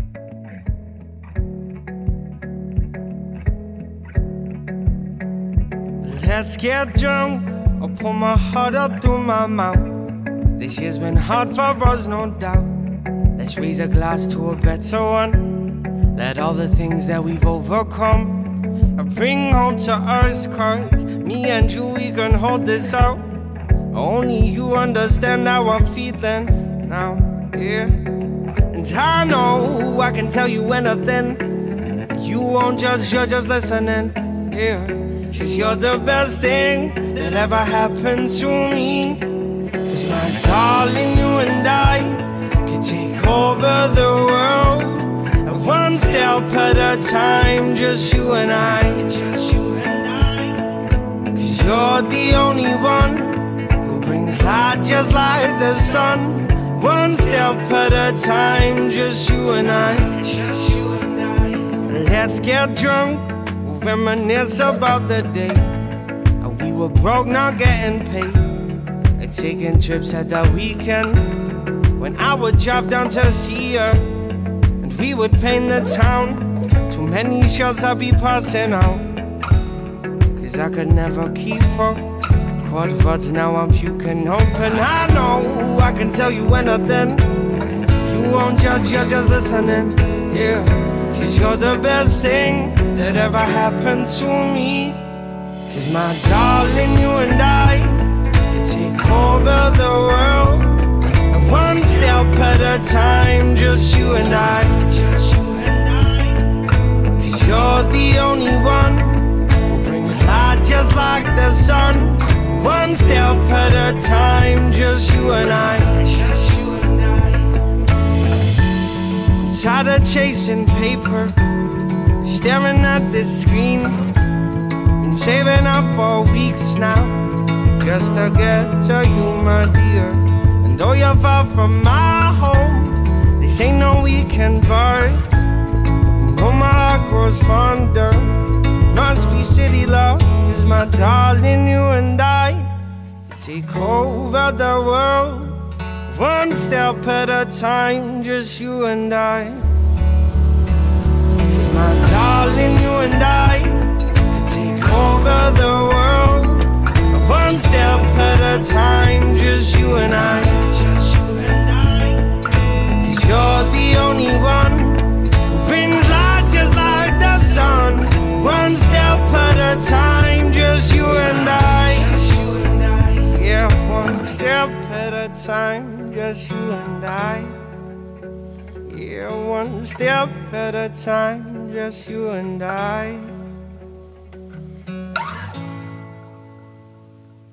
Let's get drunk, I'll pull my heart up through my mouth. This year's been hard for us, no doubt. Let's raise a glass to a better one. Let all the things that we've overcome bring home to us, cause me and you, we can hold this out. Only you understand how I'm feeling now, yeah. And I know I can tell you anything. You won't judge, you're just listening, yeah. Cause you're the best thing that ever happened to me. Cause my darling, you and I could take over the world, and one step at a time, just you and I. Cause you're the only one who brings light just like the sun. One step at a time, just you and I. Let's get drunk, we'll reminisce about the day we were broke, not getting paid, and taking trips at the weekend, when I would drive down to see her, and we would paint the town. Too many shots I'd be passing out, cause I could never keep up. Quad words, now I'm puking open. I know I can tell you anything. You won't judge, you're just listening. Yeah, cause you're the best thing that ever happened to me. Cause my darling, you and I can take over the world, and one step at a time, just you and I. Cause you're the only one who brings light just like the sun. One step at a time, just you and I. I'm tired of chasing paper, staring at this screen, been saving up for weeks now, just to get to you, my dear. And though you're far from my home, this ain't no weekend bird. You know my heart grows fonder, must be city love. Cause my darling, you and I take over the world, one step at a time, just you and I. Cause my darling, you and I could take over the world, one step at a time, just you and I. Cause you're the only one who brings light just like the sun. One step at a time, just you and I. Yeah, one step at a time, just you and I. Yeah, one step at a time, just you and I.